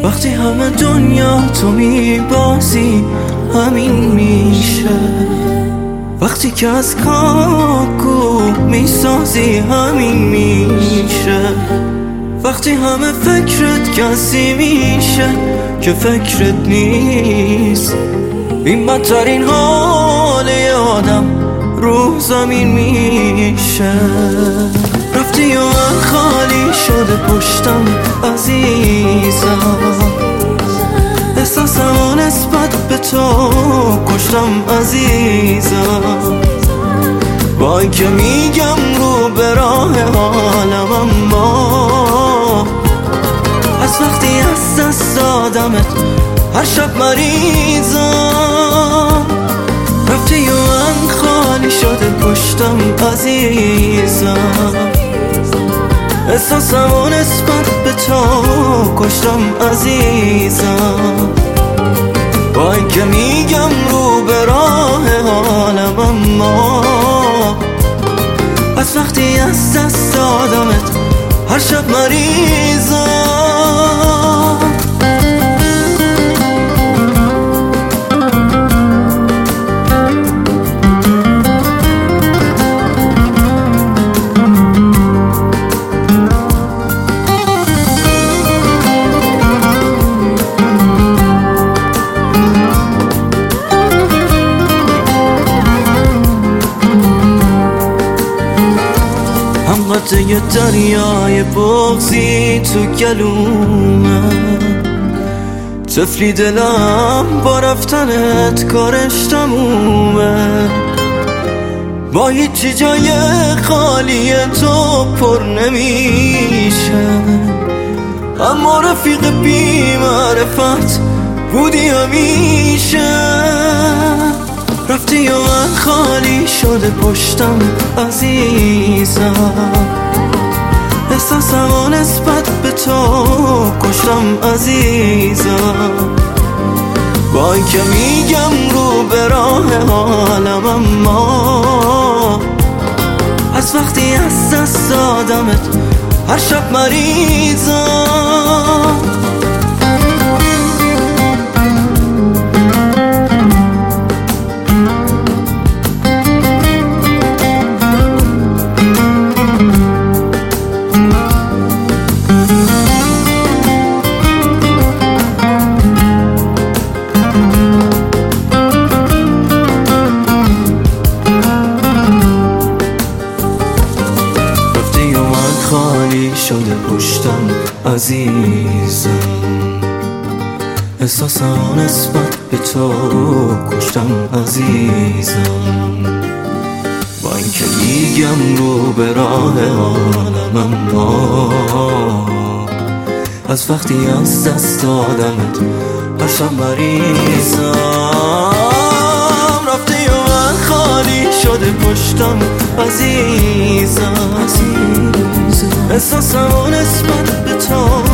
وقتی همه دنیا تو میبازی همین میشه، وقتی که از کاکو میسازی همین میشه، وقتی همه فکرت کسی میشه که فکرت نیست، این بدترین حال آدم رو زمین میشه. رفتی و من خالی شده پشتم عزیزم، احساسمو نسبت به تو کشتم عزیزم، با این که میگم رو به راه حالم، اما از وقتی از دست دادمت هر شب مریضم. رفتی و من خالی شده پشتم عزیزم، احساسمو نسبت به تو کشتم عزیزم، با این که میگم رو به راه حالم، اما از وقتی از دست دادمت هر شب مریضم. یه دریای بغضی تو گلومه، طفلی دلم با رفتنت کارش تمومه، با هیچی جای خالی تو پر نمیشه، اما رفیق بی معرفت بودی همیشه. رفتی و من خالی شده پشتم عزیزم، احساسمو نسبت به تو کشتم عزیزم، با این که میگم رو به راه حالم، اما از وقتی از دست دادمت هر شب مریضم. خالی شده پشتم عزیزم، احساسمو نسبت به تو کشتم عزیزم، با این که میگم رو به راه حالم، اما از وقتی از دست دادمت هر شب مریضم. رفتی و من خالی شده پشتم عزیزم، احساسمو نسبت به تو